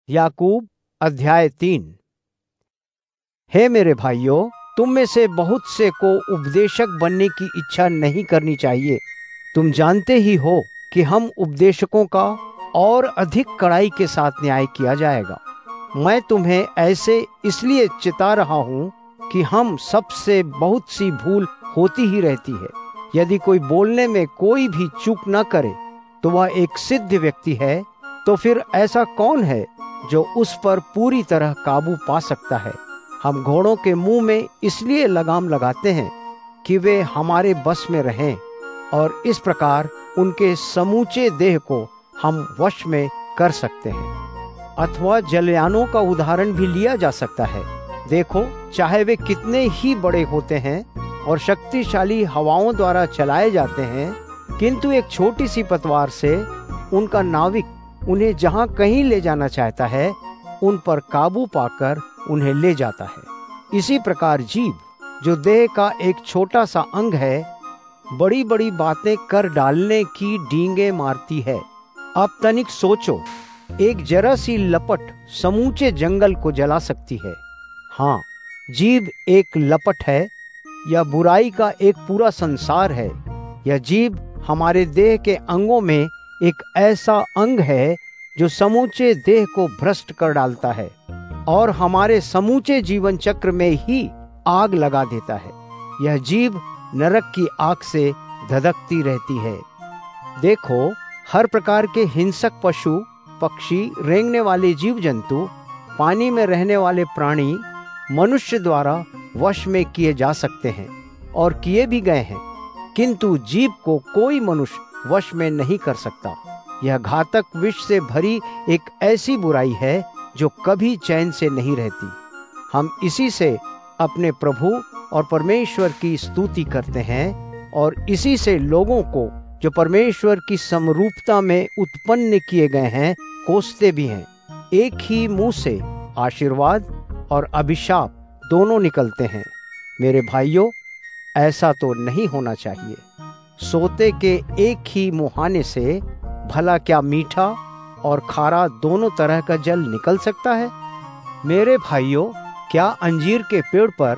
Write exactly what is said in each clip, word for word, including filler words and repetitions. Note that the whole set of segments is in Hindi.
याकूब अध्याय तीन। हे मेरे भाइयों, तुम में से बहुत से को उपदेशक बनने की इच्छा नहीं करनी चाहिए। तुम जानते ही हो कि हम उपदेशकों का और अधिक कड़ाई के साथ न्याय किया जाएगा। मैं तुम्हें ऐसे इसलिए चिता रहा हूँ कि हम सबसे बहुत सी भूल होती ही रहती है। यदि कोई बोलने में कोई भी चूक न करे तो वह एक सिद्ध व्यक्ति है। तो फिर ऐसा कौन है जो उस पर पूरी तरह काबू पा सकता है? हम घोड़ों के मुंह में इसलिए लगाम लगाते हैं कि वे हमारे बस में रहें, और इस प्रकार उनके समूचे देह को हम वश में कर सकते हैं। अथवा जलयानों का उदाहरण भी लिया जा सकता है। देखो, चाहे वे कितने ही बड़े होते हैं और शक्तिशाली हवाओं द्वारा चलाए जाते हैं, किंतु एक छोटी सी पतवार से उनका नाविक उन्हें जहां कहीं ले जाना चाहता है, उन पर काबू पाकर उन्हें ले जाता है। इसी प्रकार जीभ, जो देह का एक छोटा सा अंग है, बड़ी बड़ी बातें कर डालने की डींगे मारती है। अब तनिक सोचो, एक जरा सी लपट समूचे जंगल को जला सकती है। हाँ, जीभ एक लपट है। यह बुराई का एक पूरा संसार है। यह जीभ हमारे देह के अंगों में एक ऐसा अंग है जो समूचे देह को भ्रष्ट कर डालता है और हमारे समूचे जीवन चक्र में ही आग लगा देता है। यह जीभ नरक की आग से धधकती रहती है। देखो, हर प्रकार के हिंसक पशु, पक्षी, रेंगने वाले जीव जंतु, पानी में रहने वाले प्राणी मनुष्य द्वारा वश में किए जा सकते हैं और किए भी गए हैं, किंतु जीभ को कोई मनुष्य वश में नहीं कर सकता। यह घातक विष से भरी एक ऐसी बुराई है जो कभी चैन से नहीं रहती। हम इसी से अपने प्रभु और परमेश्वर की स्तुति करते हैं और इसी से लोगों को जो परमेश्वर की समरूपता में उत्पन्न किए गए हैं कोसते भी हैं। एक ही मुंह से आशीर्वाद और अभिशाप दोनों निकलते हैं। मेरे भाइयों, ऐसा तो नहीं होना चाहिए। सोते के एक ही मुहाने से भला क्या मीठा और खारा दोनों तरह का जल निकल सकता है? मेरे भाइयों, क्या अंजीर के पेड़ पर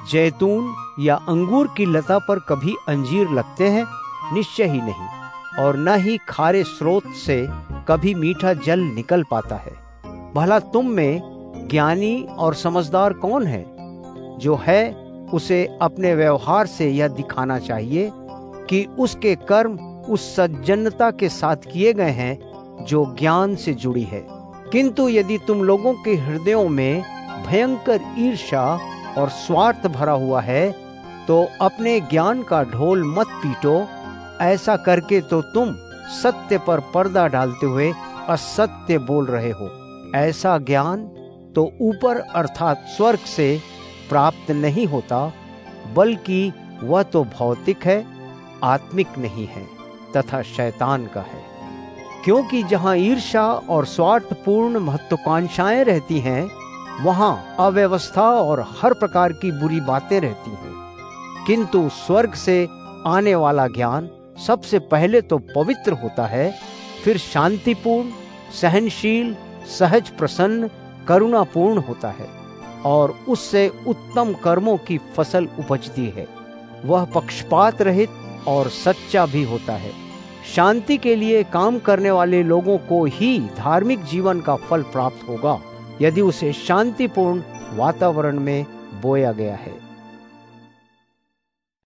जैतून या अंगूर की लता पर कभी अंजीर लगते हैं? निश्चय ही नहीं। और न ही खारे स्रोत से कभी मीठा जल निकल पाता है। भला तुम में ज्ञानी और समझदार कौन है? जो है उसे अपने व्यवहार से यह दिखाना चाहिए कि उसके कर्म उस सज्जनता के साथ किए गए हैं जो ज्ञान से जुड़ी है। किंतु यदि तुम लोगों के हृदयों में भयंकर ईर्ष्या और स्वार्थ भरा हुआ है, तो अपने ज्ञान का ढोल मत पीटो। ऐसा करके तो तुम सत्य पर पर्दा डालते हुए असत्य बोल रहे हो। ऐसा ज्ञान तो ऊपर अर्थात स्वर्ग से प्राप्त नहीं होता, बल्कि वह तो भौतिक है, आत्मिक नहीं है तथा शैतान का है। क्योंकि जहाँ ईर्ष्या और स्वार्थपूर्ण महत्वाकांक्षाएं रहती हैं, वहाँ अव्यवस्था और हर प्रकार की बुरी बातें रहती हैं। किंतु स्वर्ग से आने वाला ज्ञान सबसे पहले तो पवित्र होता है, फिर शांतिपूर्ण, सहनशील, सहज प्रसन्न, करुणापूर्ण होता है और उससे उत्तम कर्मों की फसल उपजती है। वह पक्षपात रहित और सच्चा भी होता है। शांति के लिए काम करने वाले लोगों को ही धार्मिक जीवन का फल प्राप्त होगा, यदि उसे शांतिपूर्ण वातावरण में बोया गया है।